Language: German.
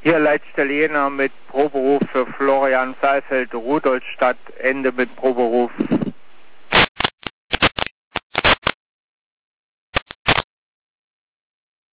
Hier Leitstelle Jena mit Proberuf für Florian Saalfeld, Rudolstadt, Ende mit Proberuf